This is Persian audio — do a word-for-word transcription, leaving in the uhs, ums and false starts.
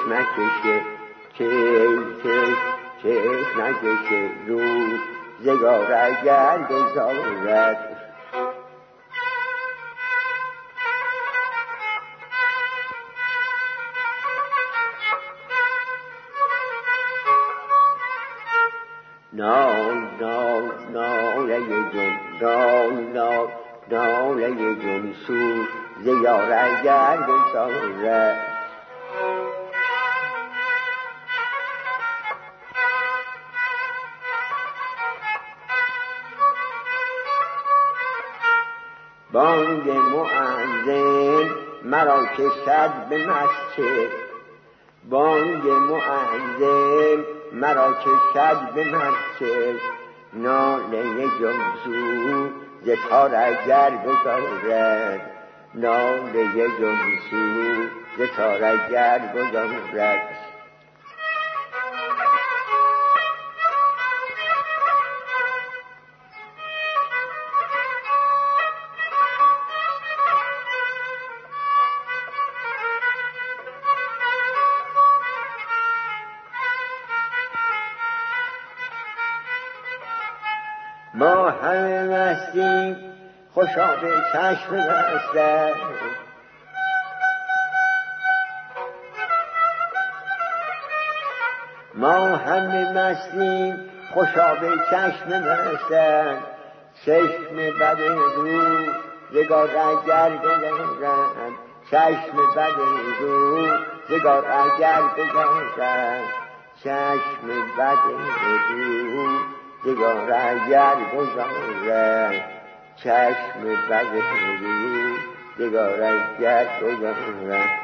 چشم نکشه چشم چشم چشم نکشه روزگار اگر گذارد. نال نال ناله جون نال نال ناله جون سوز یار اگر گذارد. بانگ مؤذن مرا کشد به مسجد، بانگ مؤذن مرا کشد به مسجد. ناله جمسو ز تار اگر گذارد، ناله جمسو ز تار اگر گذارد. ما همه مستیم خوشا به چشم مستم، ما همه مستیم خوشا به چشم مستم. چشم بد روزگار اگر گذارد، چشم بد روزگار اگر گذارد، چشم بد روزگار اگر گذارد، چشم بد روزگار اگر گذارد.